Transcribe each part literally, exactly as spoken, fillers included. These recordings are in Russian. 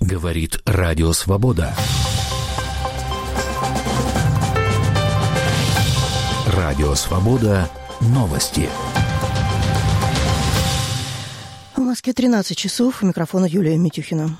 Говорит Радио Свобода. Радио Свобода. Новости. В Москве тринадцать часов. У микрофона Юлия Митюхина.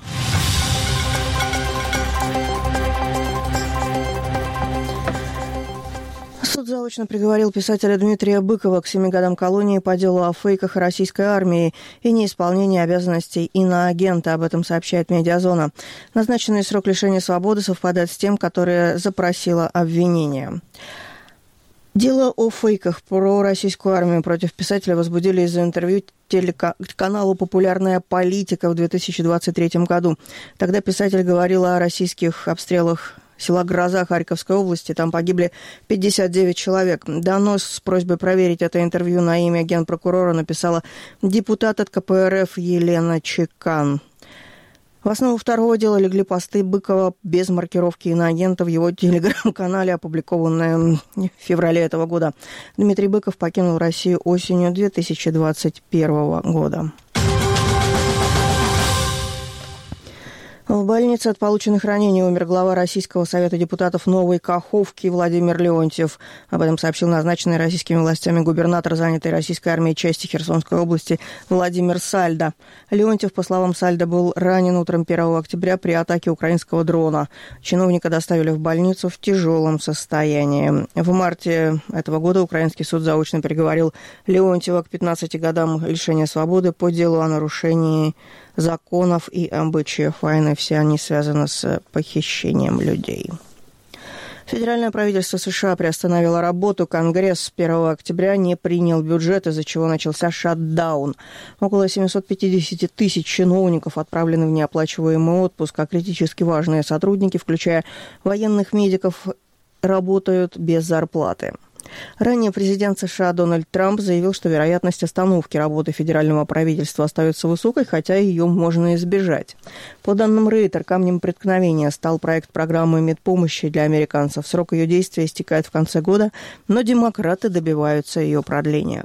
Суд заочно приговорил писателя Дмитрия Быкова к семи годам колонии по делу о фейках о российской армии и неисполнении обязанностей иноагента. Об этом сообщает «Медиазона». Назначенный срок лишения свободы совпадает с тем, которое запросило обвинение. Дело о фейках про российскую армию против писателя возбудили из-за интервью телеканалу «Популярная политика» в две тысячи двадцать третьем году. Тогда писатель говорил о российских обстрелах села Гроза Харьковской области. Там погибли пятьдесят девять человек. Донос с просьбой проверить это интервью на имя генпрокурора написала депутат от ка пэ эр эф Елена Чекан. В основу второго дела легли посты Быкова без маркировки иноагента в его телеграм-канале, опубликованные в феврале этого года. Дмитрий Быков покинул Россию осенью две тысячи двадцать первого года. В больнице от полученных ранений умер глава Российского совета депутатов Новой Каховки Владимир Леонтьев. Об этом сообщил назначенный российскими властями губернатор занятой российской армией части Херсонской области Владимир Сальдо. Леонтьев, по словам Сальдо, был ранен утром первого октября при атаке украинского дрона. Чиновника доставили в больницу в тяжелом состоянии. В марте этого года украинский суд заочно приговорил Леонтьева к пятнадцати годам лишения свободы по делу о нарушении законов и обычаев войны. Все они связаны с похищением людей. Федеральное правительство США приостановило работу. Конгресс с первого октября не принял бюджет, из-за чего начался шатдаун. Около семьсот пятьдесят тысяч чиновников отправлены в неоплачиваемый отпуск, а критически важные сотрудники, включая военных медиков, работают без зарплаты. Ранее президент США Дональд Трамп заявил, что вероятность остановки работы федерального правительства остается высокой, хотя ее можно избежать. По данным Рейтер, камнем преткновения стал проект программы медпомощи для американцев. Срок ее действия истекает в конце года, но демократы добиваются ее продления.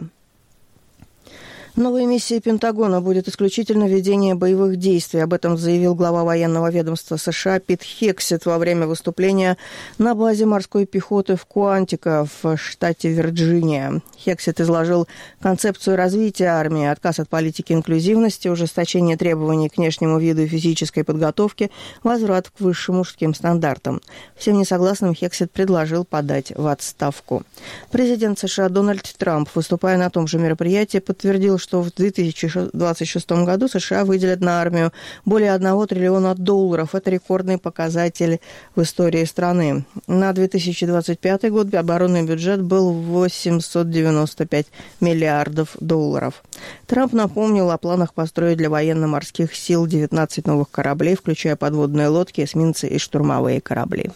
Новой миссией Пентагона будет исключительно ведение боевых действий. Об этом заявил глава военного ведомства США Пит Хексет во время выступления на базе морской пехоты в Куантико в штате Вирджиния. Хексет изложил концепцию развития армии, отказ от политики инклюзивности, ужесточение требований к внешнему виду и физической подготовке, возврат к высшим мужским стандартам. Всем несогласным Хексет предложил подать в отставку. Президент США Дональд Трамп, выступая на том же мероприятии, подтвердил, что в две тысячи двадцать шестом году США выделят на армию более одного триллиона долларов. Это рекордный показатель в истории страны. На две тысячи двадцать пятый год оборонный бюджет был восемьсот девяносто пять миллиардов долларов. Трамп напомнил о планах построить для военно-морских сил девятнадцать новых кораблей, включая подводные лодки, эсминцы и штурмовые корабли.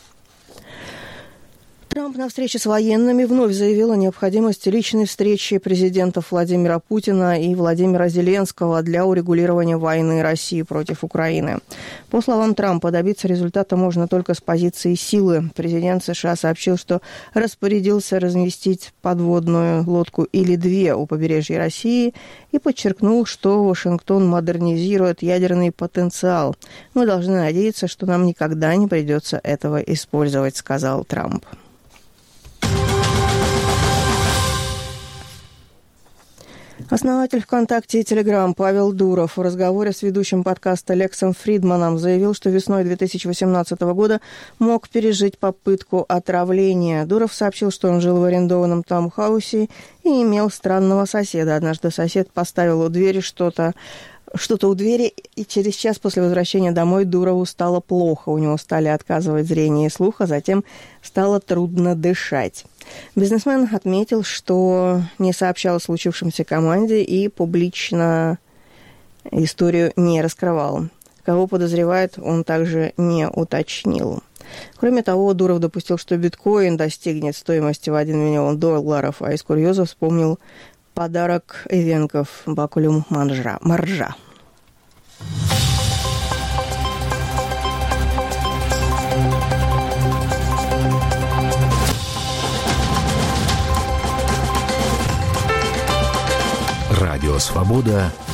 Трамп на встрече с военными вновь заявил о необходимости личной встречи президентов Владимира Путина и Владимира Зеленского для урегулирования войны России против Украины. По словам Трампа, добиться результата можно только с позиции силы. Президент США сообщил, что распорядился разместить подводную лодку или две у побережья России и подчеркнул, что Вашингтон модернизирует ядерный потенциал. «Мы должны надеяться, что нам никогда не придется этого использовать», — сказал Трамп. Основатель ВКонтакте и Телеграм Павел Дуров в разговоре с ведущим подкаста Лексом Фридманом заявил, что весной две тысячи восемнадцатого года мог пережить попытку отравления. Дуров сообщил, что он жил в арендованном таунхаусе и имел странного соседа. Однажды сосед поставил у двери что-то, что-то у двери, и через час после возвращения домой Дурову стало плохо. У него стали отказывать зрение и слух, а затем стало трудно дышать. Бизнесмен отметил, что не сообщал о случившемся команде и публично историю не раскрывал. Кого подозревает, он также не уточнил. Кроме того, Дуров допустил, что биткоин достигнет стоимости в один миллион долларов, а из курьеза вспомнил подарок Эвенков бакулюм маржа. маржа. Радио «Свобода»